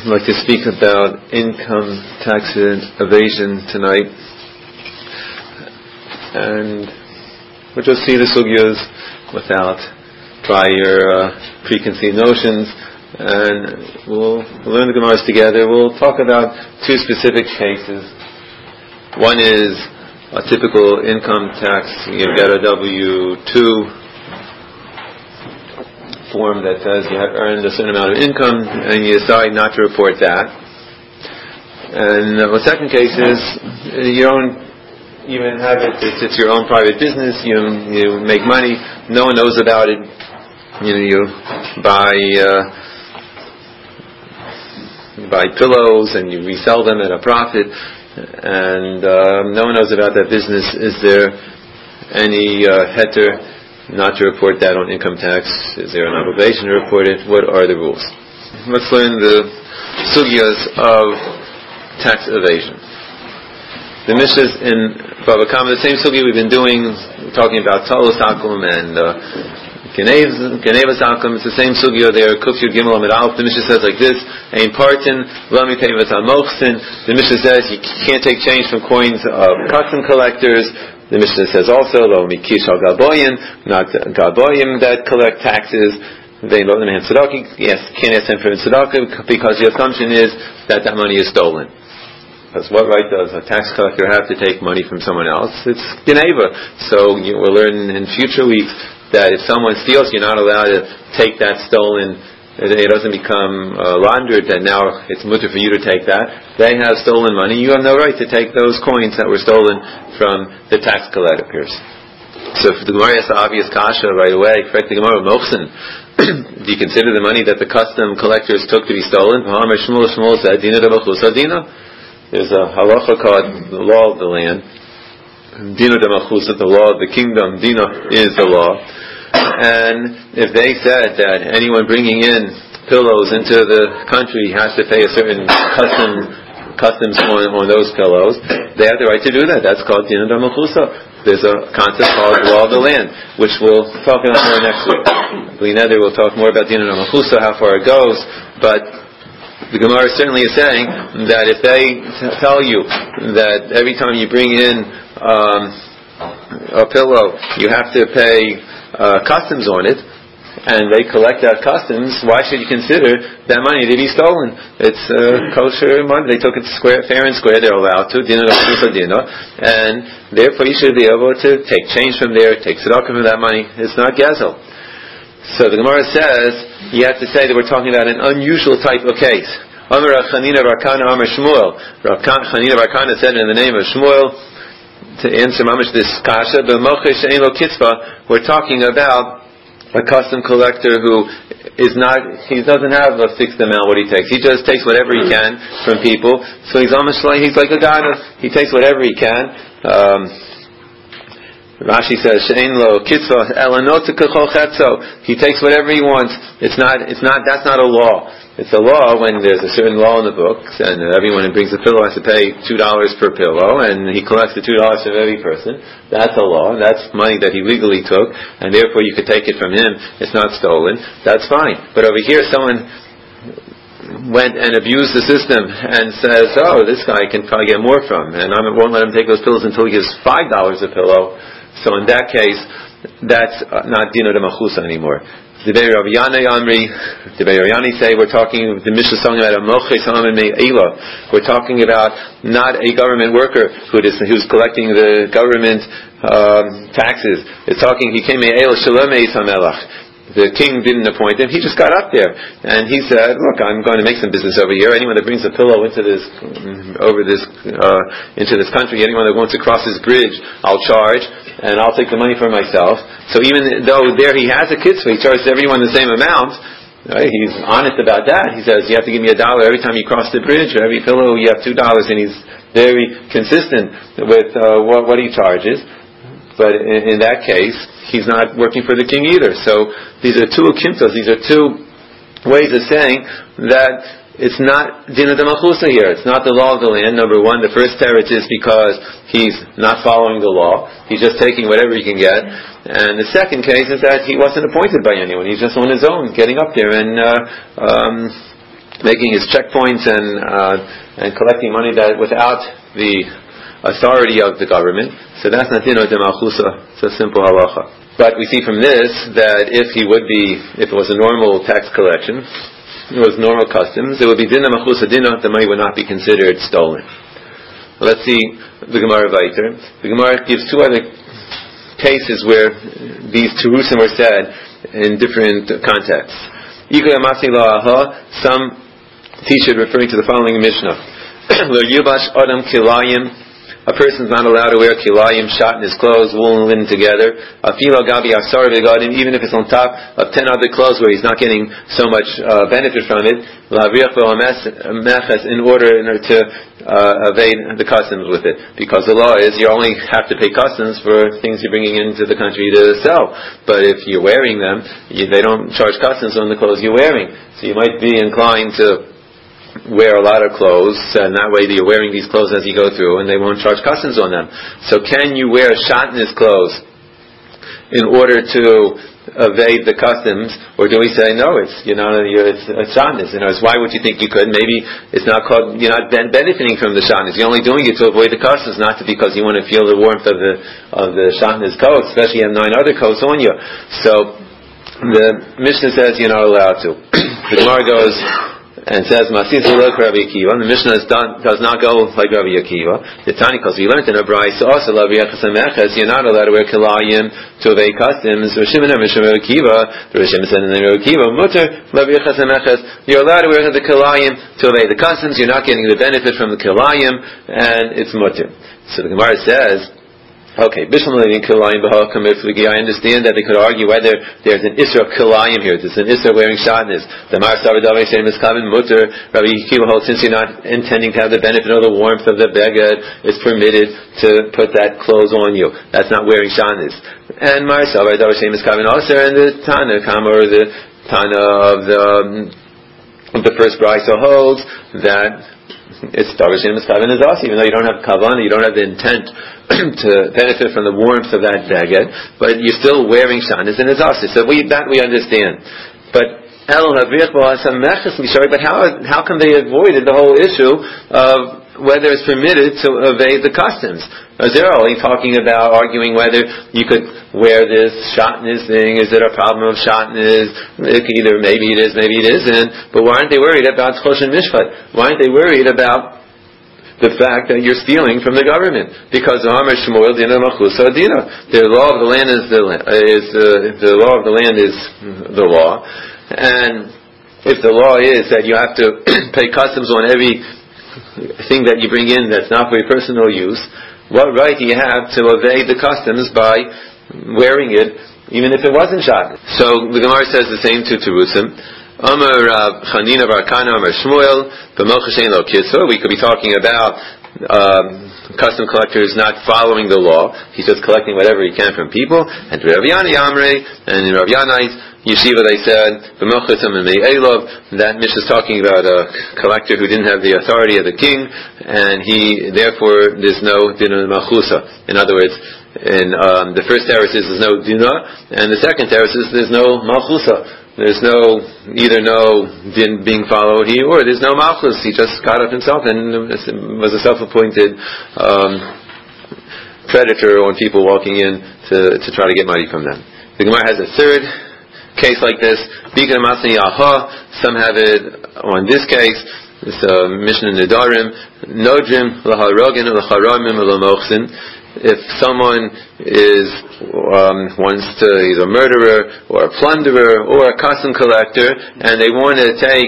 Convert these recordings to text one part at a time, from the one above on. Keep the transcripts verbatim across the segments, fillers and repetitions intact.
I'd like to speak about income tax evasion tonight, and we'll just see the sugyas without prior uh, preconceived notions, and we'll learn the Gemaras together. We'll talk about two specific cases. One is a typical income tax. You get a W two form that says you have earned a certain amount of income and you decide not to report that. And uh, the second case is you don't even have it, it's, it's your own private business, you you make money, no one knows about it, you know, you buy uh, you buy pillows and you resell them at a profit, and uh, no one knows about that business. Is there any uh, heter not to report that on income tax? Is there an obligation to report it? What are the rules? Let's learn the sugyas of tax evasion. The Mishnahs in Bava Kama, the same sugya we've been doing, talking about Talus Akum and Geneva Akum. It's the same sugya there. Kuf Yud Gimel Amid Aleph. The Mishnah says like this: Ein Partin Lami Tevet HaMochsin. The Mishnah says you can't take change from coins of custom collectors. The Mishnah says also, lo mikish al gaboyim, not gaboyim that collect taxes. They don't have tzedakah. Yes, can't ask them for tzedakah because the assumption is that that money is stolen. Because what right does a tax collector have to take money from someone else? It's Geneva. So you will learn in future weeks that if someone steals, you're not allowed to take that stolen. It doesn't become uh, laundered, that now it's mutter for you to take that. They have stolen money. You have no right to take those coins that were stolen from the tax collectors. So if the Gemara has the obvious kasha right away, correct the Gemara, Mochsin, do you consider the money that the custom collectors took to be stolen? There's a halacha called the law of the land. Dina de Machusa, the law of the kingdom. Dina is the law. And if they said that anyone bringing in pillows into the country has to pay a certain custom customs on, on those pillows, they have the right to do that. That's called Dina de Machusa. There's a concept called law of the land, which we'll talk about more next week. Leoneder will talk more about Dina de Machusa, how far it goes, but the Gemara certainly is saying that if they t- tell you that every time you bring in um, a pillow, you have to pay uh, customs on it, and they collect that customs, why should you consider that money to be stolen? It's uh, kosher money. They took it square, fair and square. They're allowed to, dina dina, and therefore you should be able to take change from there, take tzedakah from that money. It's not gezel. So the Gemara says you have to say that we're talking about an unusual type of case. Amar Chanina bar Kana Amar Shmuel. Chanina bar Kana said in the name of Shmuel, to answer mamish this kasha, b'mochesh she'ein lo kitzvah, we're talking about a custom collector who is not, he doesn't have a fixed amount what he takes. He just takes whatever he can from people. So he's almost like, he's like a guy, he takes whatever he can. Um, Rashi says, she'ein lo kitzvah, elanot kechol chetzo. He takes whatever he wants. It's not, it's not, that's not a law. It's a law when there's a certain law in the books, and everyone who brings a pillow has to pay two dollars per pillow, and he collects the two dollars from every person. That's a law. That's money that he legally took, and therefore you could take it from him. It's not stolen. That's fine. But over here, someone went and abused the system and says, "Oh, this guy can probably get more from, and I won't let him take those pillows until he gives five dollars a pillow." So in that case, that's not dina de machusa anymore. The Beir Rav Yanai Amri, the Beir Yani say we're talking, the Mishnah is talking about a moches hamen me'ela. We're talking about not a government worker who is, who's collecting the government um, taxes. It's talking, he came me'ela shalom eis hamelach. The king didn't appoint him. He just got up there and he said, "Look, I'm going to make some business over here. Anyone that brings a pillow into this, over this, uh, into this country, anyone that wants to cross this bridge, I'll charge, and I'll take the money for myself." So even though there he has a kitzvah, he charges everyone the same amount. Right? He's honest about that. He says, "You have to give me a dollar every time you cross the bridge, or every pillow you have two dollars," and he's very consistent with uh, what, what he charges. But in, in that case, he's not working for the king either. So these are two akimtos, these are two ways of saying that it's not dina de machusa here. It's not the law of the land. Number one, the first teretz is because he's not following the law. He's just taking whatever he can get. And the second case is that he wasn't appointed by anyone. He's just on his own, getting up there and uh, um, making his checkpoints and uh, and collecting money that without the authority of the government. So that's not dino de malchusa. It's a simple halacha. But we see from this that if he would be, if it was a normal tax collection, it was normal customs, it would be dina malchusa dino. The money would not be considered stolen. Let's see the Gemara weiter. The Gemara gives two other cases where these terusim were said in different contexts. Some teach it referring to the following Mishnah. A person is not allowed to wear kilayim, shot in his clothes, wool and linen together. Even if it's on top of ten other clothes where he's not getting so much uh, benefit from it, in order, in order to uh, evade the customs with it. Because the law is you only have to pay customs for things you're bringing into the country to sell. But if you're wearing them, you, they don't charge customs on the clothes you're wearing. So you might be inclined to wear a lot of clothes, and that way you're wearing these clothes as you go through, and they won't charge customs on them. So can you wear shotness clothes in order to evade the customs, or do we say no? It's you know you're, it's, it's shotness. You know, why would you think you could? Maybe it's not called you're not benefiting from the shotness. You're only doing it to avoid the customs, not to because you want to feel the warmth of the of the shotness coat, especially you have nine other coats on you. So the Mishnah says you're not allowed to. The Gemara goes and says, Masis look Rabbi Akiva. The Mishnah is done, does not go like Rabbi Akiva. The Tani, because we learned in a Brayso also Rabbi Yechasameches, you're not allowed to wear kilayim to evade customs. Rishim and Rishim Rabbi Akiva, the Rishim said in Rabbi Akiva, Mutter Rabbi Yechasameches, you're allowed to wear the kilayim to evade the customs. You're not getting the benefit from the kilayim, and it's mutter. So the Gemara says, okay, I understand that they could argue whether there's an Isra of Kilayim here, there's an Isra wearing shotness. The Mar Savadavay saying Miskavin Mutter, Rabbi Akiva holds, since you're not intending to have the benefit of the warmth of the beged, it's permitted to put that clothes on you. That's not wearing shotness. And Mar Savadavay saying Miskavin also, and the Tana Kama, or the Tana of the, um, of the first Brayso holds that it's Davashin Miskavin is also, even though you don't have Kavanah, you don't have the intent to benefit from the warmth of that beged, but you're still wearing shotness and it's also. So we, that we understand. But but how how can they avoid the whole issue of whether it's permitted to evade the customs? They're only talking about arguing whether you could wear this shotness thing. Is it a problem of shotness? Either maybe it is, maybe it isn't. But why aren't they worried about choshen mishpat? Why aren't they worried about the fact that you're stealing from the government? Because the Amar Shmuel Dina Machusa Dina, the law of the land is the is uh, the law of the land is the law, and if the law is that you have to pay customs on every thing that you bring in that's not for your personal use, what right do you have to evade the customs by wearing it, even if it wasn't shot? So the Gemara says the same to Terusim. Amar Chanina Bar Kana Amar Shmuel B'Mochashein Lo Kisva. We could be talking about um, custom collectors not following the law. He's just collecting whatever he can from people. And to Rav Yana Yamre, and in Rav Yanai's yeshiva they said B'Mochasam and Me'elov. That Mishnah is talking about a collector who didn't have the authority of the king, and he therefore there's no dinah machusa. In other words, in um, the first terrace is there's no dinah, and the second terrace is there's no machusa. There's no, either no din being followed here, or there's no malchus. He just got up himself and was a self-appointed um, predator on people walking in to, to try to get money from them. The Gemara has a third case like this. Some have it on this case. It's a Mishnah Nedarim. Nodrim laharogin lacharamim lamochsin. If someone is um, wants to he's a murderer or a plunderer or a custom collector, and they want to take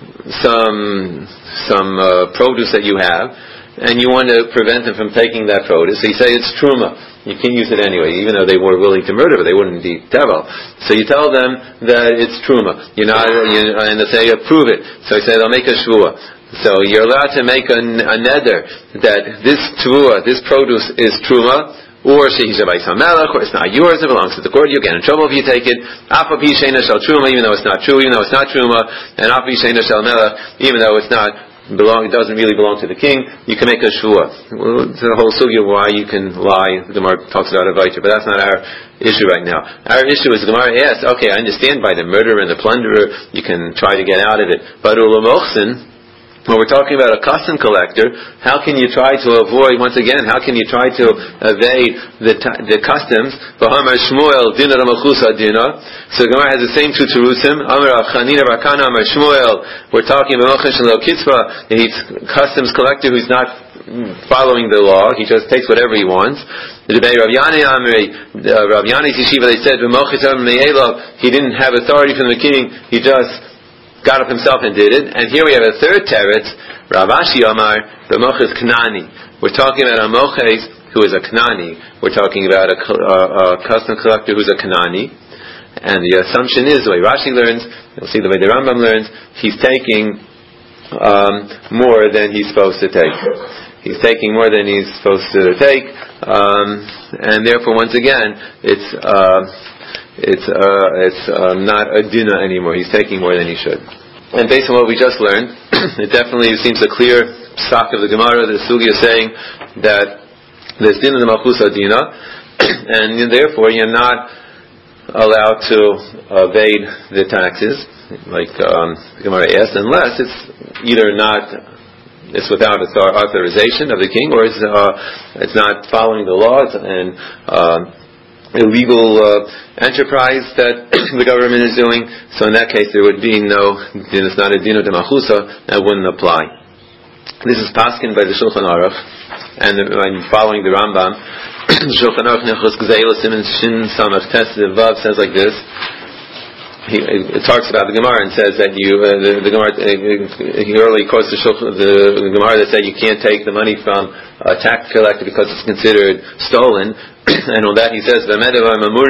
some some uh, produce that you have, and you want to prevent them from taking that produce, so you say it's truma. You can use it anyway, even though they were willing to murder, but they wouldn't eat tevel. So you tell them that it's truma. You know, and they say approve it. So you say they'll make a shvua. So you're allowed to make a, a neder that this tevuah, this produce is truma, or shehishavai samelach, or it's not yours, it belongs to the court. You get in trouble if you take it. Afa pi sheina shel truma, even though it's not true, even though it's not truma, and afa pi sheina shel melach, even though it's not belong, it doesn't really belong to the king, you can make a shvuah. Well, it's a whole sugya why you can lie. The Gemara talks about a vayter, but that's not our issue right now. Our issue is the Gemara asks, okay, I understand by the murderer and the plunderer, you can try to get out of it, but ulamochsin, when we're talking about a custom collector, how can you try to avoid, once again, how can you try to evade the t- the customs? V'hamar Shmuel, dina ramachusa dina. So the Gemara has the same two terusim. Amar Chanina Barkana, Amar Shmuel. We're talking about Mochesh and Lo Kitzvah. He's customs collector who's not following the law. He just takes whatever he wants. The debate Rav Yani Amri, Rav Yani's yeshiva, they said, V'mochesh Amar Me'elov. He didn't have authority from the king. He just got up himself and did it. And here we have a third teretz, Rav Ashi Amar, the Moches Knani. We're talking about a Moches who is a Knani. We're talking about a, a, a custom collector who's a Knani. And the assumption is, the way Rashi learns, you'll see the way the Rambam learns, he's taking um, more than he's supposed to take. He's taking more than he's supposed to take. Um, and therefore, once again, it's... Uh, It's uh, it's uh, not a dina anymore. He's taking more than he should. And based on what we just learned, it definitely seems a clear stock of the Gemara, the Sugya saying that there's dina the malchusa dina, and therefore you're not allowed to evade the taxes, like um, the Gemara asked, unless it's either not, it's without authorization of the king, or it's uh, it's not following the laws and uh, illegal uh, enterprise that the government is doing. So in that case there would be no, it's not a dino de machusa, that wouldn't apply. This is paskin by the Shulchan Aruch, and I'm following the Rambam. Shulchan Aruch Nechus Gzeila Siman Shin Samach Tes Vav says like this. He it talks about the Gemara and says that you uh, the, the Gemara uh, he early quotes the, Shulchan, the, the Gemara that said you can't take the money from a tax collector because it's considered stolen. And on that he says, when do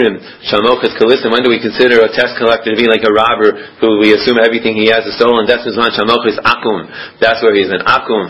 we consider a tax collector to be like a robber who we assume everything he has is stolen? That's That's where he's an akum.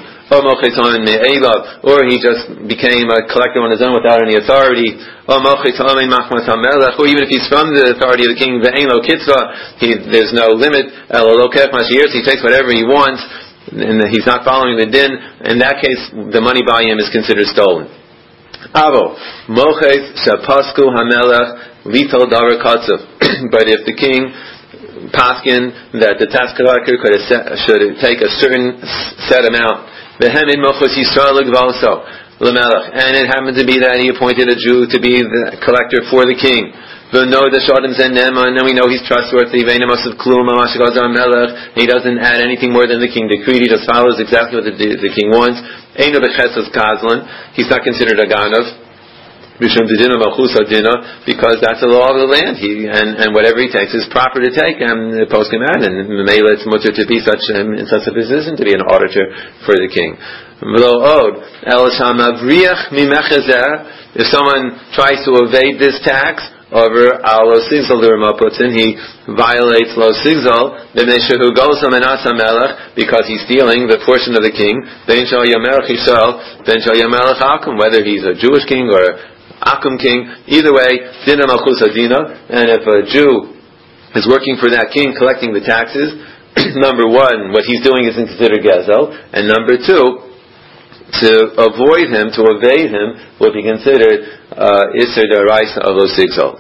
Or he just became a collector on his own without any authority. Or even if he's from the authority of the king, he, there's no limit. He takes whatever he wants, and he's not following the din. In that case, the money by him is considered stolen. Avo moches shapasku hamelech litol davar katzav. But if the king paskin that the tax collector could set, should take a certain set amount, v'hemid mochos Yisrael l'gvalso l'melech, and it happened to be that he appointed a Jew to be the collector for the king. V'no the shadim zenema, and then we know he's trustworthy. V'enamos of klum amashagazar melech. He doesn't add anything more than the king decreed. He just follows exactly what the, the king wants. Eino b'chesed kazlan. He's not considered a ganav. Mishum dedina malchusa dina, because that's the law of the land. He and, and whatever he takes is proper to take. And the post him out, and Mela it's mutter to be such um, in such a position to be an auditor for the king. V'lo od el shamavriach mimechazer. If someone tries to evade this tax over al lo sigzal l'ramaputzin, he violates lo sigzal b'meshehu gosam enasa melech, because he's stealing the portion of the king. Ben shal yamelech Yisrael, ben shal yamelech akum, whether he's a Jewish king or a akum king, either way, dina malchusa dina. And if a Jew is working for that king collecting the taxes, number one, what he's doing is considered gezel, and number two, to avoid him, to evade him, would be considered uh, Isser D'Oraisa of Lo Sigzal.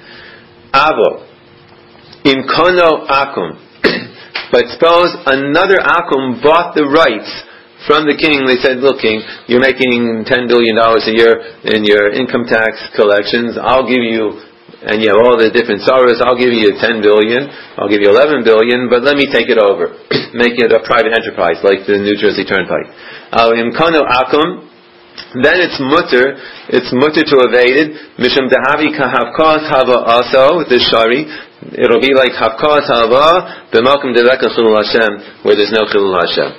Avo, in kono akum. But suppose another akum bought the rights from the king. They said, look, king, you're making ten billion dollars a year in your income tax collections. I'll give you, and you have all the different sorrows, I'll give you ten billion, I'll give you eleven billion, but let me take it over. Make it a private enterprise, like the New Jersey Turnpike. In kono akum, then it's mutter, it's mutter to evade it. Mishum dehavi kahavkas hava also, the shari. It'll be like havkas hava, b'malkum deveka chilul Hashem, where there's no chilul Hashem.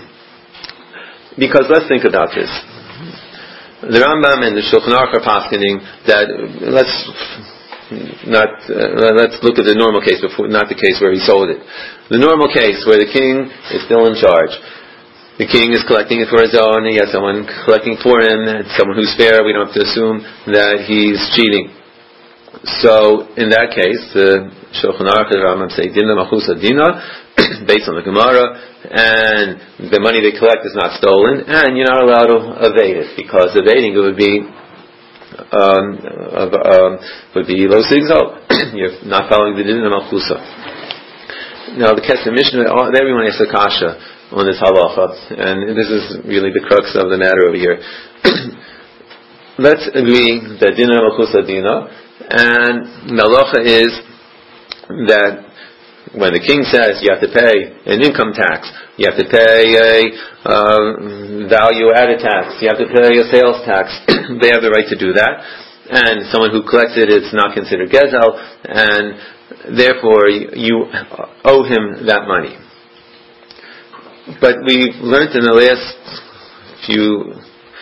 Because let's think about this. The Rambam and the Shulchan Aruch are paskening that, let's not, uh, let's look at the normal case before, not the case where he sold it. The normal case where the king is still in charge. The king is collecting it for his own, he has someone collecting for him, and someone who's fair. We don't have to assume that he's cheating. So, in that case, the Shulchan Aruch and Rambam say, Dina Machusa Dina, based on the Gemara, and the money they collect is not stolen, and you're not allowed to evade it, because evading it would be um, uh, um, would be lo sigzol. You're not following the din of Malchusa. Now the Kesef Mishnah, everyone asks a kasha on this halacha, and this is really the crux of the matter over here. Let's agree that din of Malchusa dina, and the halacha is that when the king says you have to pay an income tax, you have to pay a uh, value-added tax, you have to pay a sales tax, they have the right to do that. And someone who collects it is not considered gezel, and therefore you owe him that money. But we learned in the last few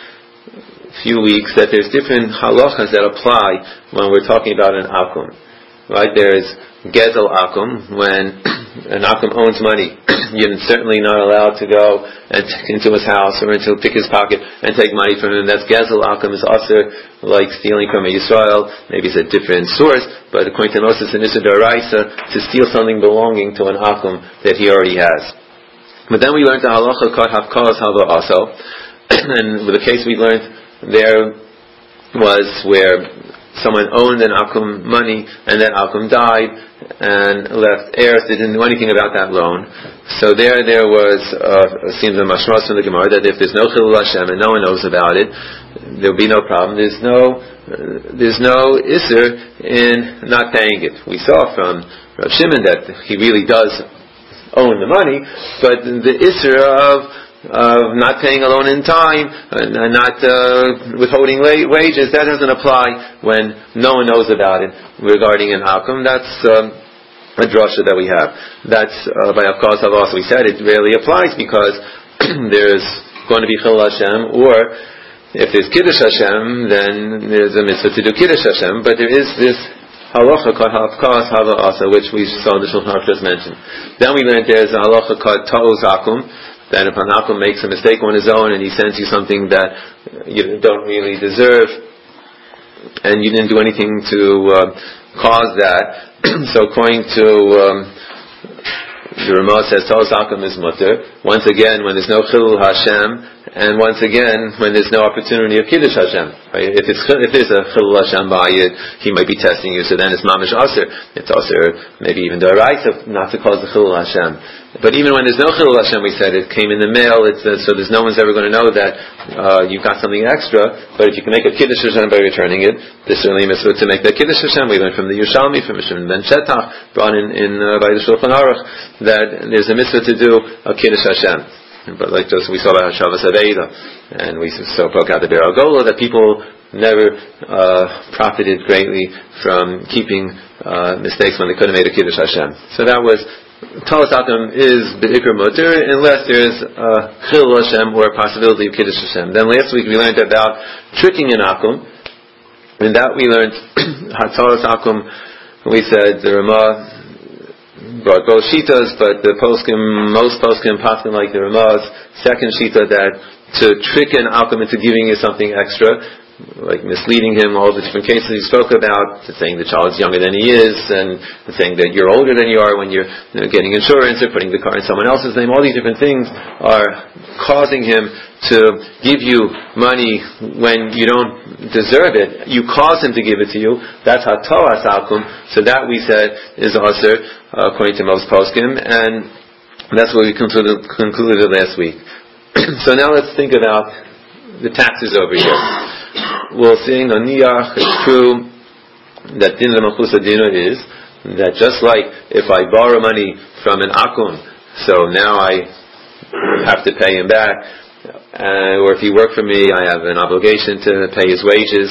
few weeks that there's different halachas that apply when we're talking about an akum. Right? There's gezel akum, when an akum owns money. You're certainly not allowed to go and t- into his house or into pick his pocket and take money from him. That's gezel akum, is also like stealing from a Yisrael. Maybe it's a different source, but according to Moses and Issa D'Oraisa, to steal something belonging to an akum that he already has. But then we learned the halacha kod hafkaz hava also, and with the case we learned there was where someone owned an akum money, and that akum died and left heirs that didn't know anything about that loan. So there, there was uh, seems a mashmas from the Gemara that if there's no chilul Hashem and no one knows about it, there'll be no problem. There's no, uh, there's no isser in not paying it. We saw from Rav Shimon that he really does own the money, but the isser of of not paying a loan in time and not uh, withholding la- wages, that doesn't apply when no one knows about it regarding an akum. That's um, a drasha that we have. That's uh, by Avkaz Havas. We said it rarely applies because there's going to be Chil Hashem, or if there's Kiddush Hashem, then there's a mitzvah to do Kiddush Hashem, but there is this halacha called Avkaz Havas, which we saw the Shulchan Aruch just mentioned. Then we learned there's a halacha called Ta'uz Akum, that if an akum makes a mistake on his own and he sends you something that you don't really deserve, and you didn't do anything to uh, cause that, so according to um, the Ramah says Ta'uz akum is mutter. Once again, when there's no chilul Hashem, and once again, when there's no opportunity of Kiddush Hashem. Right? If, it's, if there's a chilul Hashem by it, he might be testing you, so then it's mamish aser. It's aser, maybe even d'oraisa, not to cause the chilul Hashem. But even when there's no chilul Hashem, we said it came in the mail, it's, uh, so there's no one's ever going to know that uh, you've got something extra. But if you can make a Kiddush Hashem by returning it, there's certainly a mitzvah to make that Kiddush Hashem. We learned from the Yerushalmi, from Mishum Ben Shetach, brought in, in uh, by the Shulchan Aruch, that there's a mitzvah to do a Kiddush Hashem. But like just we saw about Shavas Aveda, and we so broke out the Be'er Agola, that people never uh, profited greatly from keeping uh, mistakes when they could have made a Kiddush Hashem. So that was Ta'uz akum is Be'ikr Mutter unless there is uh, Chilul Hashem or a possibility of Kiddush Hashem. Then last week we learned about tricking an akum, and that we learned Ta'uz akum. We said the Ramah brought both shitas, but the poskim, most poskim poskim like the Ramah's second shita, that to trick an akum into giving you something extra, like misleading him, all the different cases he spoke about, saying the child's younger than he is, and saying that you're older than you are when you're you know, getting insurance, or putting the car in someone else's name. All these different things are causing him to give you money when you don't deserve it. You cause him to give it to you. That's hatoas akum. So that we said is also uh, according to most poskim, and that's what we concluded, concluded last week. So now let's think about the taxes over here. We'll see in Niyach, it's true that din l'malchusa dina is that just like if I borrow money from an akum, so now I have to pay him back, uh, or if he worked for me, I have an obligation to pay his wages,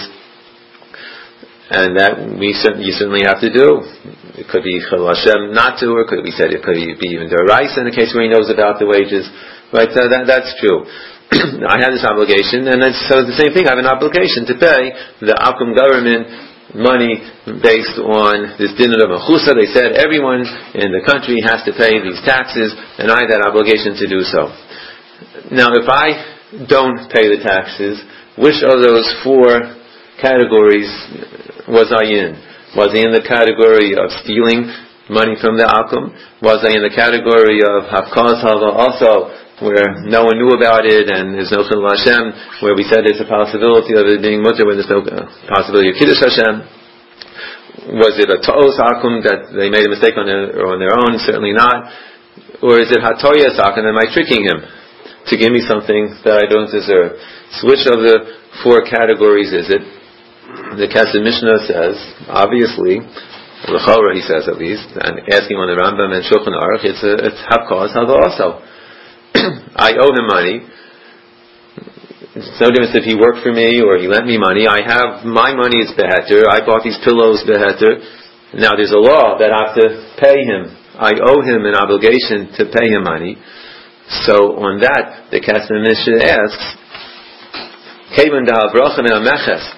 and that we certainly, you certainly have to do. It could be Chilul Hashem not to, or could we said it could be even d'oraisa in the case where he knows about the wages. Right, so that, that's true. I have this obligation, and it's, so it's the same thing. I have an obligation to pay the akum government money based on this din of malchusa. They said everyone in the country has to pay these taxes, and I have that obligation to do so. Now, if I don't pay the taxes, which of those four categories was I in? Was I in the category of stealing money from the Akum? Was I in the category of Hafkaz Hava also, where no one knew about it and there's no Chilul Hashem, where we said there's a possibility of it being mutter when there's no uh, possibility of Kiddush Hashem? Was it a Ta'os Akum that they made a mistake on their, or on their own? Certainly not. Or is it Hatoyas Akum? Am I tricking him to give me something that I don't deserve? So which of the four categories is it? The Kesef Mishnah says, obviously, L'chora he says at least, and asking on the Rambam and Shulchan Aruch, it's a it's Hafkaz Hava also. I owe him money. It's no difference if he worked for me or he lent me money. I have my money is beheter. I bought these pillows beheter. Now there's a law that I have to pay him. I owe him an obligation to pay him money. So on that, the Kesef Mishnah asks, Kevan da Havracha min Hameches.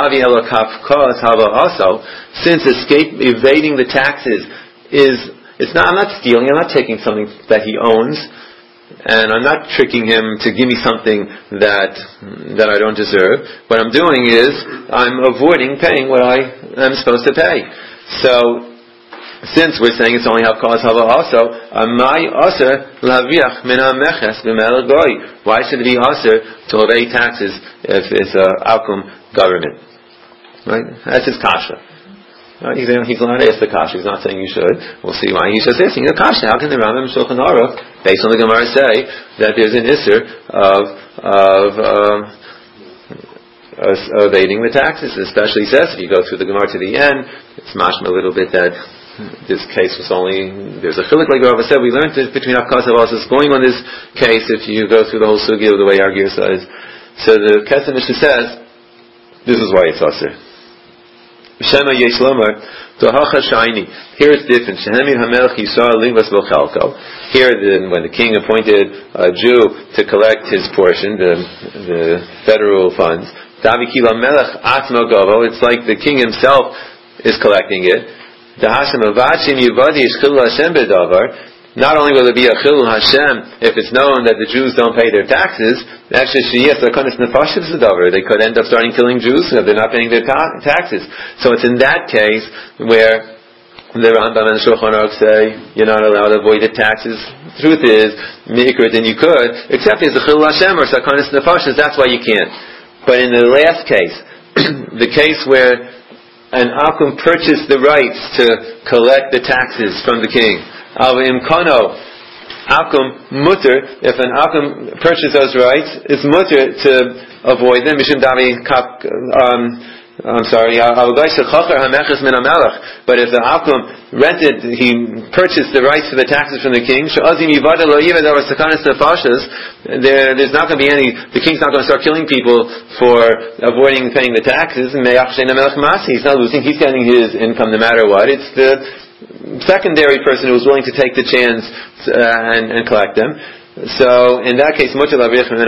Since escape, evading the taxes is, it's not, I'm not stealing, I'm not taking something that he owns, and I'm not tricking him to give me something that, that I don't deserve. What I'm doing is, I'm avoiding paying what I am supposed to pay. So, since we're saying it's only Hafkaz Hava also, my aser laviach min hameches b'melech goy. Why should it be aser to evade taxes if it's a Akum government? Right? That's his kasha. Right? He's, he's not asked the kasha. He's not saying you should. We'll see why. He's just asking the kasha. How can the Rambam and Shulchan Aruch, based on the Gemara, say that there's an isser of of um, evading the taxes? Especially says if you go through the Gemara to the end, it's mashma a little bit that this case was only, there's a chilik like Rabbi said, we learned this between Hafkaz Hava also. Going on this case, if you go through the whole sugya the way our gear says. So the Kesef Mishnah says, this is why it's aser. Shema yesh lomar, tohacha shayni. Here it's different. Shehemir hamelech yisrael linvas b'chalko. Here, the, when the king appointed a Jew to collect his portion, the, the federal funds, Davi kila melech atma govo, it's like the king himself is collecting it. Not only will it be a Chilul Hashem if it's known that the Jews don't pay their taxes, actually, they could end up starting killing Jews if they're not paying their ta- taxes. So it's in that case where the Rambam and the Shulchan Aruch say you're not allowed to avoid the taxes. The truth is, mikra then you could, except there's a Chilul Hashem or Sakanis Nefashis, that's why you can't. But in the last case, the case where an Akum purchased the rights to collect the taxes from the king. Avim Kano, Akum mutter, if an Akum purchased those rights, it's mutter to avoid them. Mishum Davi Kap, um, I'm sorry, but if the Akum rented, he purchased the rights for the taxes from the king, there, there's not going to be any, the king's not going to start killing people for avoiding paying the taxes, he's not losing, he's getting his income no matter what. It's the secondary person who's willing to take the chance uh, and, and collect them. So in that case, also,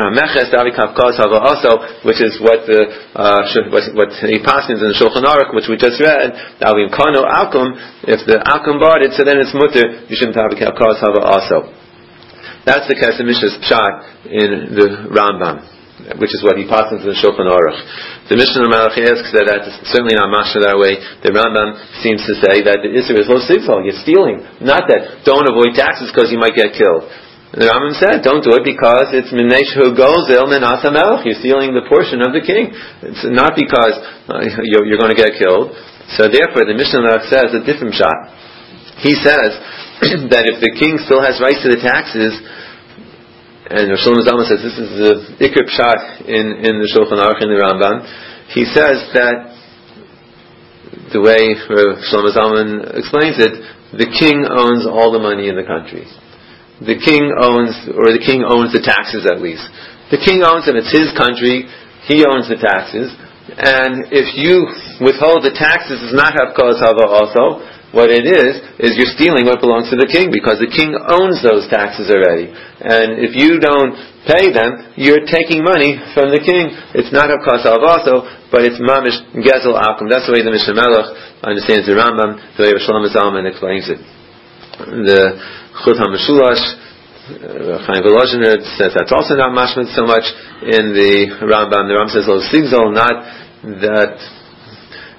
which is what the uh, what he passes in the Shulchan Aruch, which we just read. If the Akum bought it, so then it's mutter. You shouldn't have a kavkaz hava also. That's the Kesef Mishnah's pshat in the Rambam, which is what he passes in the Shulchan Aruch. The Mishnah Malach asks that that's certainly not mashma that way. The Rambam seems to say that the Isser is lo sigfal. You're stealing, not that don't avoid taxes because you might get killed. The Rambam said, don't do it because it's minesh hu gozel menasa melech. You're stealing the portion of the king. It's not because uh, you're, you're going to get killed. So therefore, the Mishnah says a different shot. He says that if the king still has rights to the taxes, and Rosh Shlomo Zalman says this is the ikr pshat in, in the Shulchan Aruch in the Rambam, he says that the way Rosh Shlomo Zalman explains it, the king owns all the money in the country. The king owns, or the king owns the taxes at least. The king owns them, it's his country, he owns the taxes, and if you withhold the taxes, it's not Hafkaz Hava also. What it is, is you're stealing what belongs to the king, because the king owns those taxes already. And if you don't pay them, you're taking money from the king. It's not Hafkaz Hava also, but it's Mamish Gezel Akum. That's the way the Mishnah Melech understands the Rambam, the way Rosh Shlomo Zalman explains it. The Chut HaMeshulash, Chaim Volozhiner says that's also not mashmat so much in the Rambam. The Rambam says lo sigzol, not that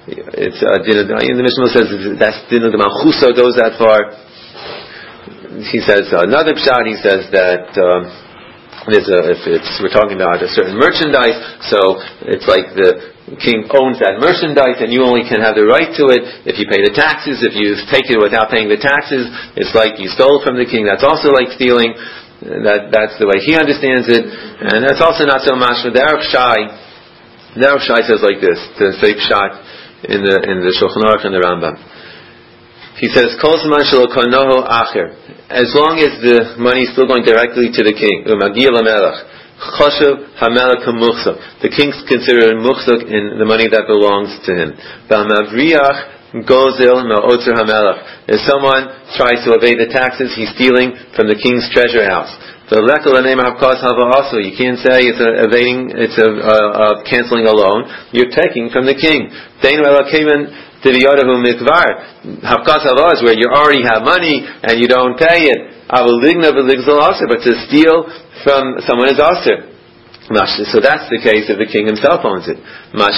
it's uh, Dina, the Mishnah says that's Dina de Malchusa goes that far. He says uh, another pshat. He says that um, there's a, if it's we're talking about a certain merchandise, so it's like the king owns that merchandise, and you only can have the right to it if you pay the taxes. If you take it without paying the taxes, it's like you stole from the king. That's also like stealing. That that's the way he understands it, and that's also not so much. The Aruch Shai, the Aruch Shai says like this: the same pshat in the in the Shulchan Aruch and the Rambam. He says, "Kol zman shelo konoho acher." As long as the money is still going directly to the king, u'magia lamelech, choshev hamelech hamuchzak. The king's considered muchzak in the money that belongs to him. V'hamavriach gozel me'otzer hamelech. If someone tries to evade the taxes, he's stealing from the king's treasure house. The lekal name hafkas hava also. You can't say it's a evading, it's a, a, a canceling a loan. You're taking from the king. Deinu elakeven. Hafkas hava is where you already have money and you don't pay it. But to steal from someone is aser. So that's the case if the king himself owns it. But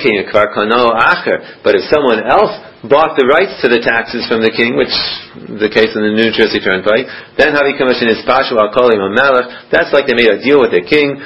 if someone else bought the rights to the taxes from the king, which is the case in the New Jersey Turnpike, then Havi Commission is Pashu Al-Kolim Al-Melech. That's like they made a deal with their king.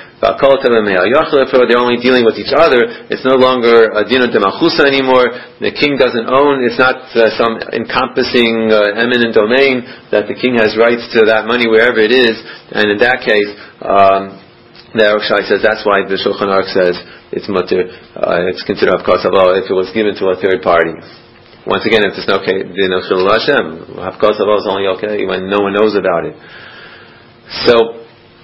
They're only dealing with each other. It's no longer a Dina de Malchusa anymore. The king doesn't own. It's not uh, some encompassing uh, eminent domain that the king has rights to that money wherever it is. And in that case, um, the Aruch Shai says that's why the Shulchan Aruch says it's mutter, uh, it's considered Hafkas Hava if it was given to a third party. Once again, if it's no okay, Din of Chilul Hashem, Hafkas Hava is only okay when no one knows about it. So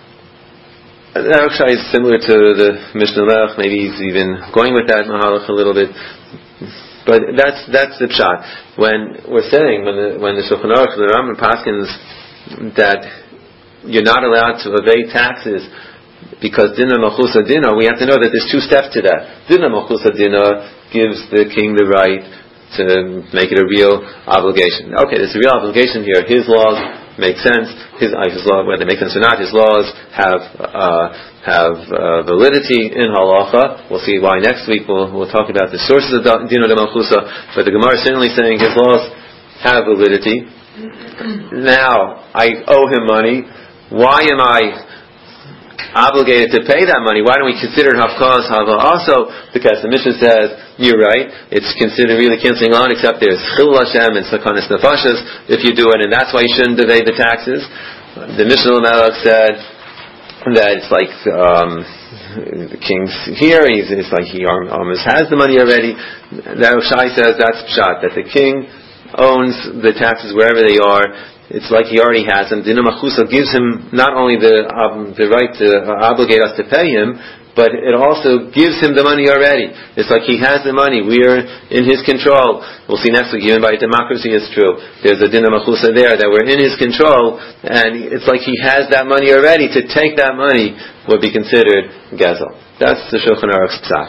the Aruch Shai is similar to the Mishnah Lech. Maybe he's even going with that Mahalach a little bit. But that's that's the pshat. When we're saying when the when the Shulchan Aruch, the Rambam paskins that you're not allowed to evade taxes because Dina Malchusa Dina, we have to know that there's two steps to that. Dina Malchusa Dina gives the king the right to make it a real obligation. Okay, there's a real obligation here. His laws make sense. His, uh, his law, whether they make sense or not, his laws have uh, have uh, validity in halacha. We'll see why next week. We'll we'll talk about the sources of Dina de Malchusa. But the Gemara is certainly saying his laws have validity. Now I owe him money. Why am I obligated to pay that money? Why don't we consider it Hafkas Hava also? Because the Mishnah says, you're right, it's considered really canceling on, except there's Chilul Hashem and Sakanas Nefashas if you do it, and that's why you shouldn't evade the taxes. The Mishnah Melech said that it's like um, the king's here, he's, it's like he almost has the money already. The Shai says that's pshat, that the king owns the taxes wherever they are. It's like he already has them. Dina Malchusa gives him not only the um, the right to uh, obligate us to pay him, but it also gives him the money already. It's like he has the money. We are in his control. We'll see next week. Even by democracy, it's true. There's a Dina Malchusa there that we're in his control, and it's like he has that money already. To take that money would be considered gezel. That's the Shulchan Aruch's psak.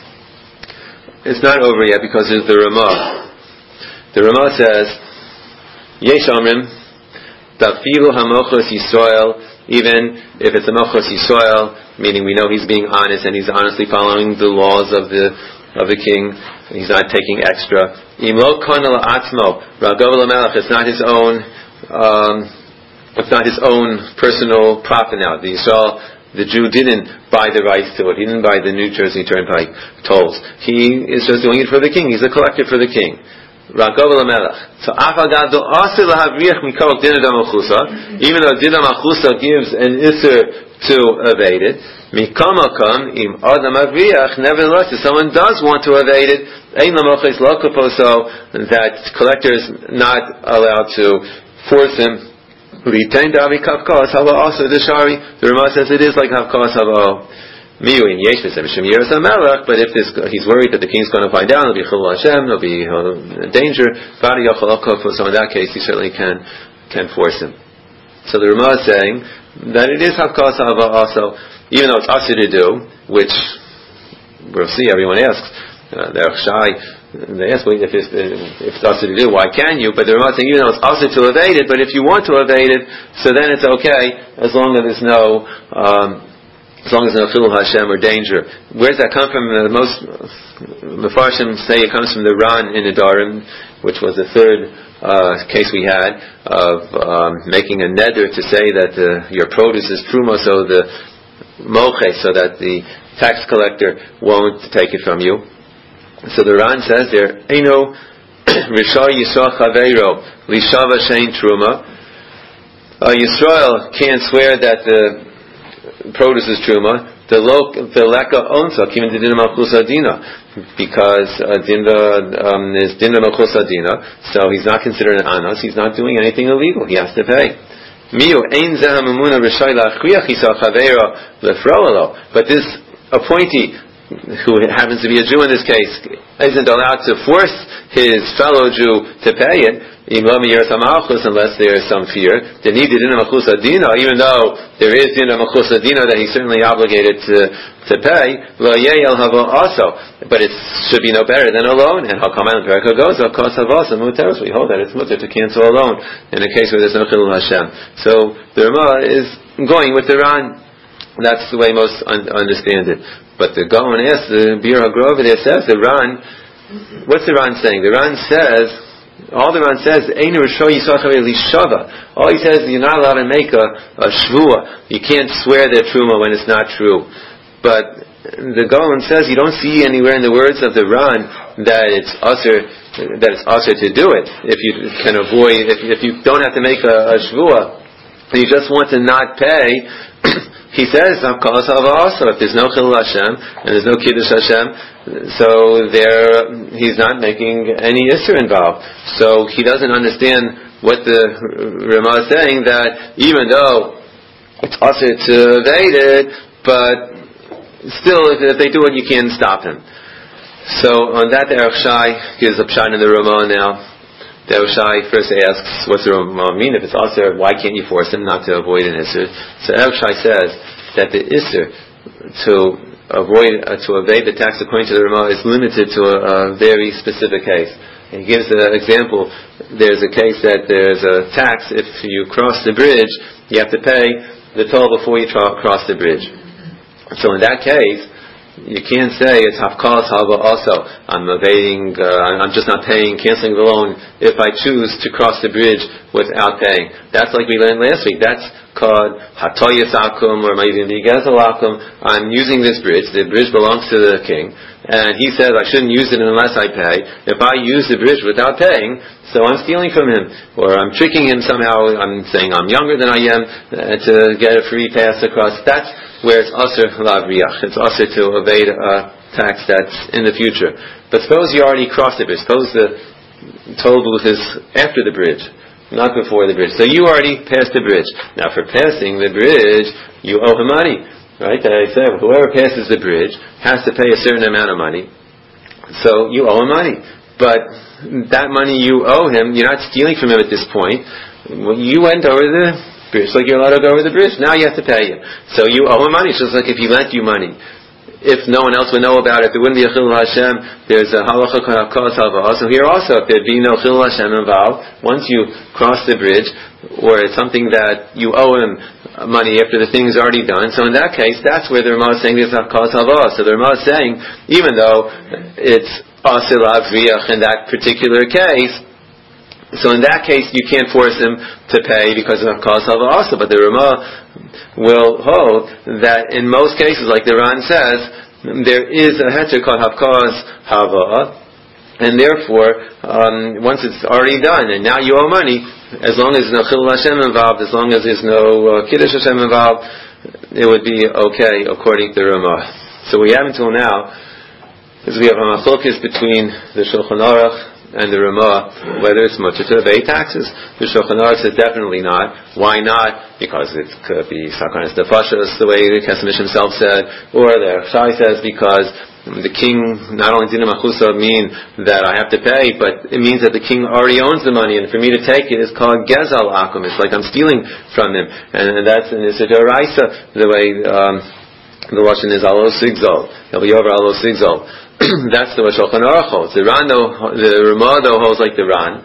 It's not over yet because there's the Ramah. The Ramah says, Yesh Omrim, Tafilu hamochos Yisrael, even if it's a mochos Yisrael, meaning we know he's being honest and he's honestly following the laws of the of the king, he's not taking extra. Imlo konel atzmo, ragov lamelech, it's not his own, um, it's not his own personal profit now. The Yisrael, the Jew didn't buy the rights to it. He didn't buy the New Jersey Turnpike tolls. He is just doing it for the king. He's a collector for the king. Ragov Lamelech. So Afagado Asir Lahavriach Mikarok Dina de Malchusa, even though Dina Malchusa gives an Isser to evade it, Mikamakam Im Adam Avriach, nevertheless, if someone does want to evade it, Ein Lamoches Lokaposo, that collector is not allowed to force him. Retain Davi Kafkas, Hava Asir the Shari, the Ramah says it is like Kafkas Hava. But if this, he's worried that the king's going to find out, it'll be Chilul Hashem, there'll be uh, danger. So in that case, he certainly can can force him. So the Ramah is saying that it is Hafkas Hava also, even though it's asur to do, which we'll see. Everyone asks. Uh, the Aruch Shai, they ask, well, if it's, if it's asur to do, why can you? But the Ramah is saying, even though it's asur to evade it, but if you want to evade it, so then it's okay as long as there's no. Um, as long as no chilul Hashem or danger. Where does that come from? Uh, most Mefarshim say it comes from the Ran in Nedarim, which was the third uh, case we had of um, making a neder to say that uh, your produce is truma, so the moche, so that the tax collector won't take it from you. So the Ran says there, Eino Risha Yisrael Chaveiro Lishava Shein Truma. Uh, Yisrael can't swear that the produce is truma. The leka onsa kimin dinah malchus adina, because uh, dinah um, is dinah malchus adina. So he's not considered an anas. He's not doing anything illegal. He has to pay. Miu ein zeh hamamuna r'shay la'achriach yisrael chaveiro lefroelo. But this appointee, who happens to be a Jew in this case, isn't allowed to force his fellow Jew to pay it, unless there is some fear. Even though there is dinah malchus adina that he's certainly obligated to, to pay, also, but it should be no better than a loan. And we hold that it's mutter to cancel a loan in a case where there's no chilul Hashem. So the Rama is going with the Ran. That's the way most un- understand it. But the Gaon asks, the Bir HaGrova there says, the Ran, what's the Ran saying? The Ran says, all the Ran says, Ein Risho Yisrael Lishava. All he says is you're not allowed to make a, a shvua. You can't swear their truma when it's not true. But the Gaon says you don't see anywhere in the words of the Ran that it's usher, that it's usher to do it. If you can avoid, if, if you don't have to make a, a shvua, and you just want to not pay, he says, also, if there's no chilul Hashem and there's no kiddush Hashem, so there he's not making any isser involved. So he doesn't understand what the Rama is saying, that even though it's usher to evade it, but still, if, if they do it, you can't stop him. So on that, the Erech Shai gives a pshat in the Rama now. The Erech Shai first asks, what's the Rama mean? If it's Asr, why can't you force him not to avoid an Isser? So Erech Shai says that the Isser to avoid, uh, to evade the tax according to the Rama is limited to a, a very specific case. And he gives an example. There's a case that there's a tax. If you cross the bridge, you have to pay the toll before you tra- cross the bridge. So in that case, you can't say it's hafkalas halva also. I'm evading, uh, I'm just not paying, canceling the loan if I choose to cross the bridge without paying. That's like we learned last week. That's called hatoyas akum, or maybe vigezel akum. I'm using this bridge. The bridge belongs to the king. And he says I shouldn't use it unless I pay. If I use the bridge without paying, so I'm stealing from him. Or I'm tricking him somehow. I'm saying I'm younger than I am uh, to get a free pass across. That's where it's asr lavriach. It's asr to evade a tax that's in the future. But suppose you already crossed the bridge. Suppose the toll booth is after the bridge, not before the bridge. So you already passed the bridge. Now for passing the bridge, you owe him money. Right? I said, whoever passes the bridge has to pay a certain amount of money. So you owe him money. But that money you owe him, you're not stealing from him at this point. Well, you went over the bridge, like you're allowed to go over the bridge. Now you have to pay him. So you owe him money. It's just like if he lent you money. If no one else would know about it, there wouldn't be a chilul Hashem. There's a halacha k'hakos halva. So here also, if there'd be no chilul Hashem involved, once you cross the bridge, or it's something that you owe him money after the thing is already done, so in that case, that's where the Rama is saying there's hafkalas halva. So the Rama is saying, even though it's asir lavriach in that particular case, so in that case, you can't force him to pay because of hafkalas halva also. But the Rama will hold that in most cases, like the Ran says, there is a heter called hafkalas halva, and therefore, um, once it's already done, and now you owe money, as long as there's no chilul Hashem involved, as long as there's no uh, kiddush Hashem involved, it would be okay according to the Rama. So we have until now, is we have a machlokes between the Shulchan Aruch and the Rama, whether it's mutter to evade taxes. The Shulchan Aruch says definitely not. Why not? Because it could be sakanas nefashos, the way the Kesemish himself said, or the Shai says because the king, not only dinah machusa mean that I have to pay, but it means that the king already owns the money, and for me to take it is called gezal akum. It's like I'm stealing from him, and that's in the Raisa, the way um, the Lashon is alo sigzol. He'll be over alo sigzol. That's the way Shulchan Aruch holds. The Ran, though, the Rama though holds like the Ran,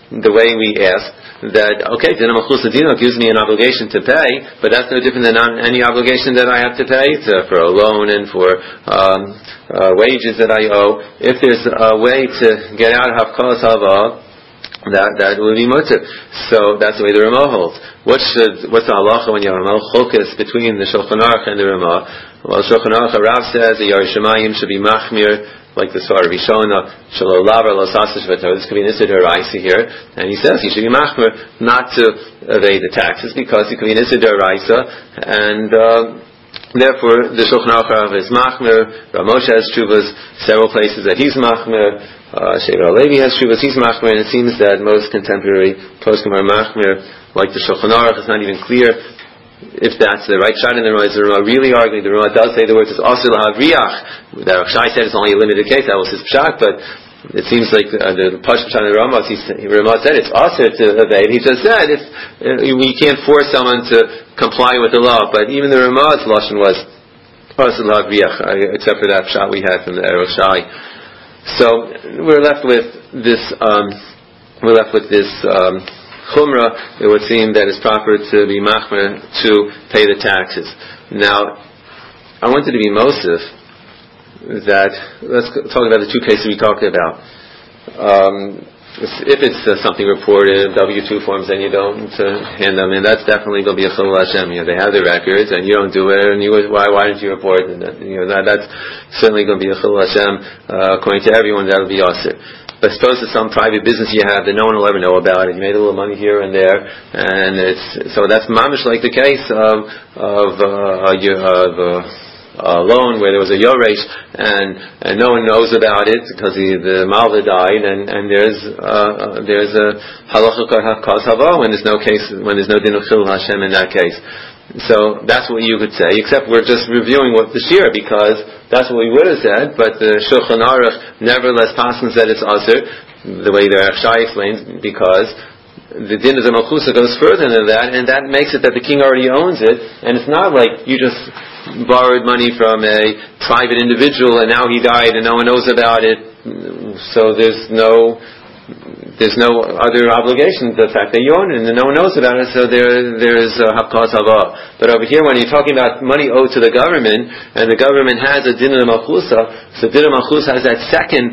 the way we ask, that, okay, Dina Malchusa Dina gives me an obligation to pay, but that's no different than any obligation that I have to pay to, for a loan and for um, uh, wages that I owe. If there's a way to get out of Hafkalas Hava, that that would be mutter. So that's the way the Ramah holds. What should, what's the halacha when you have a malchukas between the Shulchan Aruch and the Ramah? Well, Shulchan Aruch, Rav says the Yerushalayim should be machmir, like the Svar Rishona, Shalom Lavar Lo Sasash V'Torah. This could be an Issa D'Oraisa here, and he says he should be machmir not to evade the taxes because it could be an Issa D'Oraisa, and uh, therefore the Shulchan Aruch is machmir. Rav Moshe has Shuvas several places that he's machmir. Uh, Shever Levi has Shuvas, he's machmir, and it seems that most contemporary poskim are machmir, like the Shulchan Aruch. It's not even clear if that's the right shot in the Ramah. Is the Ramah really arguing? The Ramah does say the words is Asur L'Havriach. That Rav Shai said it's only a limited case. That was his pshat, but it seems like uh, the Pashut Pshat in the Ramah, he, Ramah said it's Asur to evade. He just said if uh, we can't force someone to comply with the law, but even the Ramah's lashon was Asur L'Havriach, except for that pshat we had from the Rav Shai. So we're left with this. Um, we're left with this. Um, Chumrah, it would seem that it's proper to be machmer to pay the taxes. Now, I wanted to be mosif that, let's talk about the two cases we talked about. Um, if it's uh, something reported, W two forms, then you don't uh, hand them in, that's definitely going to be a chilul Hashem. You know, they have the records, and you don't do it, and you why why did you report it? And, you know, that, that's certainly going to be a chilul Hashem. Uh, according to everyone, that will be asur. But suppose it's some private business you have that no one will ever know about it. You made a little money here and there, and it's so that's mamish like the case of of uh, a, of a, a loan where there was a yoresh and and no one knows about it because the, the malva died, and and there's uh, there's a halacha kos hava when there's no case when there's no din of chilul Hashem in that case. So that's what you could say, except we're just reviewing what the shir, because that's what we would have said, but the Shulchan Aruch nevertheless passes that it's asur, the way the Rav Shai explains, because the din of the Malchusa goes further than that, and that makes it that the king already owns it, and it's not like you just borrowed money from a private individual and now he died and no one knows about it, so there's no There's no other obligation. The fact that you own it and no one knows about it, so there there's hafkalas hava. But over here, when you're talking about money owed to the government, and the government has a din of malchusa, so din of malchusa has that second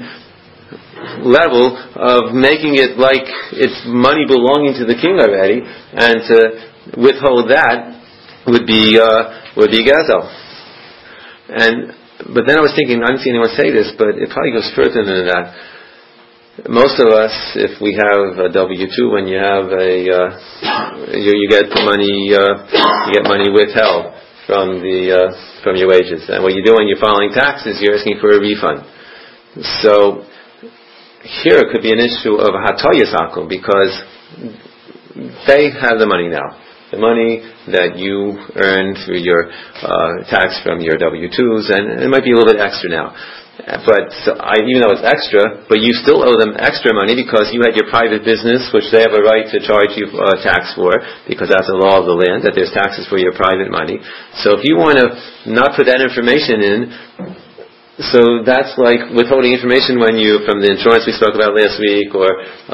level of making it like it's money belonging to the king already, and to withhold that would be uh, would be gazel. And but then I was thinking, I didn't see anyone say this, but it probably goes further than that. Most of us, if we have a W two, when you have a, uh, you, you get money, uh, you get money withheld from the uh, from your wages, and what you do when you're filing taxes, you're asking for a refund. So here it could be an issue of a hatayas akum, because they have the money now, the money that you earned through your uh, tax from your W twos, and it might be a little bit extra now. But so I, even though it's extra, but you still owe them extra money because you had your private business, which they have a right to charge you uh, tax for, because that's the law of the land, that there's taxes for your private money. So if you want to not put that information in, so that's like withholding information when you, from the insurance we spoke about last week, or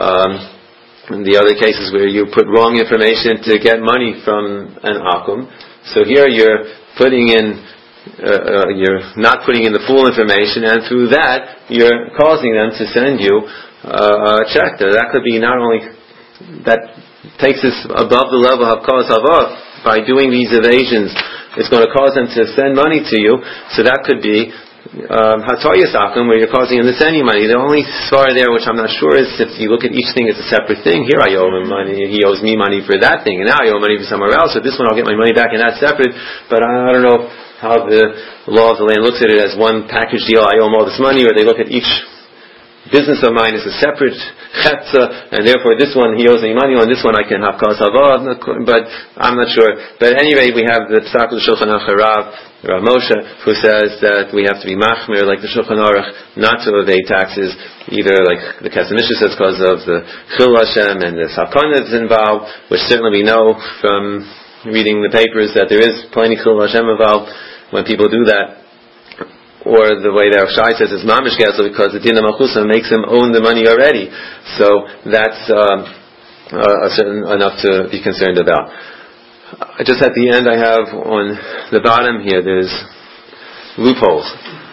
um, the other cases where you put wrong information to get money from an akum. So here you're putting in Uh, uh, you're not putting in the full information, and through that you're causing them to send you uh, a check. That could be not only that takes us above the level of hafkalas hava. By doing these evasions, it's going to cause them to send money to you. So that could be hatayas akum, where you're causing them to send you money. The only svar there, which I'm not sure, is if you look at each thing as a separate thing. Here I owe him money, he owes me money for that thing, and now I owe money for somewhere else. So this one I'll get my money back, and that's separate. But I, I don't know how the law of the land looks at it as one package deal. I owe them all this money, or they look at each business of mine as a separate chetza, and therefore this one he owes me money on, this one I can have hafkalas hava, but I'm not sure. But anyway, we have the Psak of the Shulchan Aruch Rav, Rav Moshe, who says that we have to be machmir like the Shulchan Aruch, not to evade taxes, either like the Kesef Mishnah says because of the chilul Hashem and the sakana that's involved, which certainly we know from reading the papers that there is plenty chilul Hashem involved when people do that. or the way that Shai says is mamish gezel, because the din of malchusa makes him own the money already. So that's um, uh, certain enough to be concerned about. Uh, just at the end, I have on the bottom here, there's loopholes.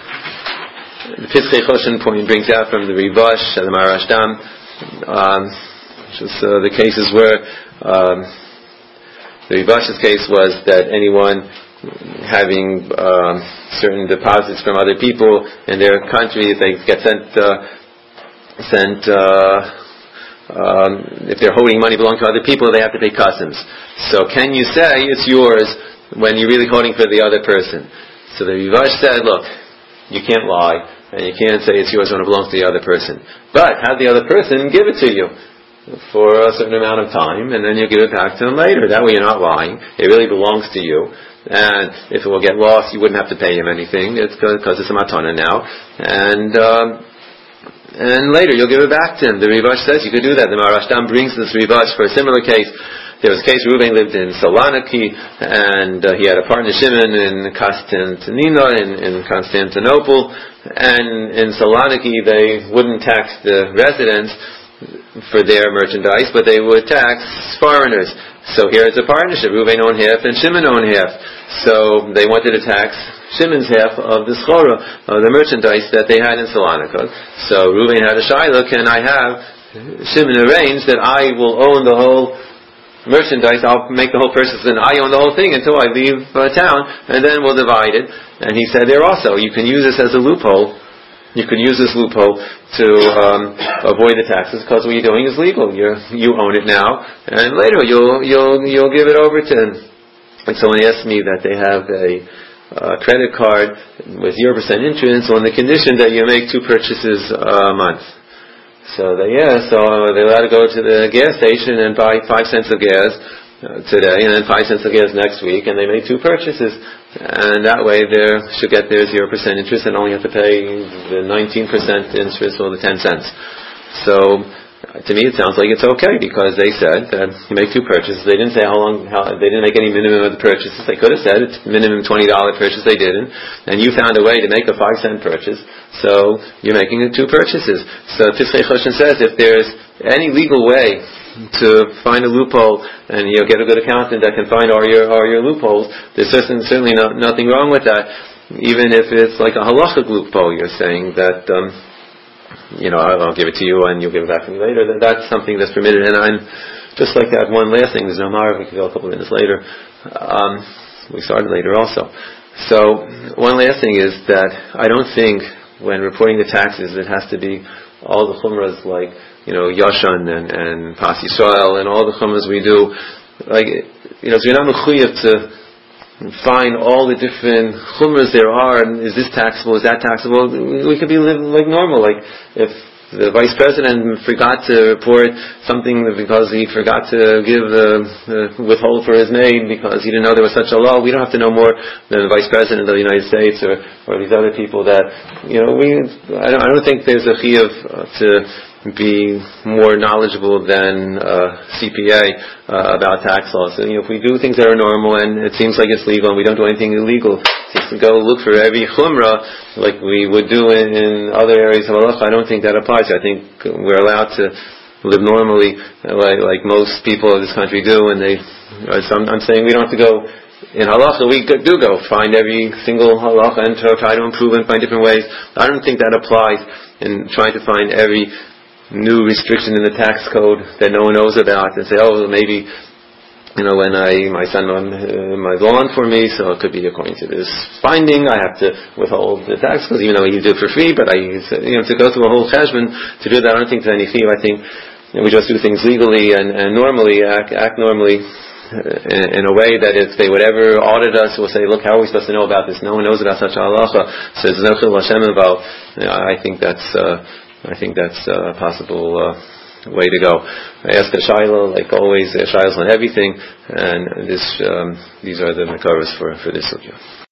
The Pischei Choshen point brings out from the Rivash and the Marashdam, um, just uh, the cases where um, the Rivash's case was that anyone having um, certain deposits from other people in their country, if they get sent, uh, sent, uh, um, if they're holding money belonging to other people, they have to pay customs. So can you say it's yours when you're really holding for the other person? So the Rivash said, look, you can't lie, and you can't say it's yours when it belongs to the other person. But have the other person give it to you for a certain amount of time, and then you give it back to them later. That way you're not lying. It really belongs to you. And if it will get lost, you wouldn't have to pay him anything. It's because it's a matana now. And um, and later you'll give it back to him. The Rivash says you could do that. The Marashdam brings this Rivash for a similar case. There was a case, Reuven lived in Saloniki, and uh, he had a partner, Shimon, in Constantinople, in, in Constantinople. And in Saloniki, they wouldn't tax the residents for their merchandise, but they would tax foreigners. So here it's a partnership. Reuven owned half and Shimon owned half. So they wanted to tax Shimon's half of the schora, of the merchandise that they had in Salonika. So Reuven had a shiloh, can I have Shimon arrange that I will own the whole merchandise, I'll make the whole purchase and I own the whole thing until I leave uh, town, and then we'll divide it. And he said there also, you can use this as a loophole. You could use this loophole to um, avoid the taxes, because what you're doing is legal. You you own it now, and later you'll you'll you'll give it over to him. And someone asked me that they have a uh, credit card with zero percent interest on the condition that you make two purchases a month. So they yeah, so they're allowed to go to the gas station and buy five cents of gas uh, today, and then five cents of gas next week, and they make two purchases. And that way they should get their zero percent interest and only have to pay the nineteen percent interest or the ten cents. So, to me it sounds like it's okay, because they said that you make two purchases. They didn't say how long, how, they didn't make any minimum of the purchases. They could have said it's minimum twenty dollars purchase, they didn't. And you found a way to make a five cent purchase, so you're making it two purchases. So Pischei Choshen says if there's any legal way to find a loophole, and you know, get a good accountant that can find all your all your loopholes, there's certainly, certainly no, nothing wrong with that. Even if it's like a halachic loophole, you're saying that um, you know I'll, I'll give it to you and you'll give it back to me later. Then that's something that's permitted. And I'm just like that. One last thing. There's no Mara. We can go a couple of minutes later. Um, we started later also. So one last thing is that I don't think when reporting the taxes it has to be all the chumras like, you know, Yashan and, and Pas Yisrael and all the chumras we do, like, you know, so you're not mechuyev to find all the different chumras there are, and is this taxable, is that taxable? We could be living like normal, like if the vice president forgot to report something because he forgot to give the uh, withhold for his maid because he didn't know there was such a law, we don't have to know more than the vice president of the United States or, or these other people that, you know, we, I don't, I don't think there's a chiyuv uh, to be more knowledgeable than uh, C P A uh, about tax laws. So, you know, if we do things that are normal and it seems like it's legal and we don't do anything illegal, just to go look for every chumrah like we would do in, in other areas of halacha, I don't think that applies. I think we're allowed to live normally like, like most people of this country do, and they, so I'm, I'm saying we don't have to go in halacha, we do go find every single halacha and try to improve and find different ways. I don't think that applies in trying to find every new restriction in the tax code that no one knows about and say, oh, maybe, you know, when I, my son on uh, my lawn for me, so it could be according to this finding, I have to withhold the tax code, even though he did it for free, but I, you know, to go through a whole cheshbon to do that, I don't think there's any fee. I think, you know, we just do things legally and, and normally, act, act normally in, in a way that if they would ever audit us, we'll say, look, how are we supposed to know about this? No one knows about such a halacha, so there's no chil Hashem involved. You know, I think that's, uh, I think that's a possible uh, way to go. I ask a Shiloh, like always, a Shiloh's on everything, and this, um, these are the makaras for, for this sugya.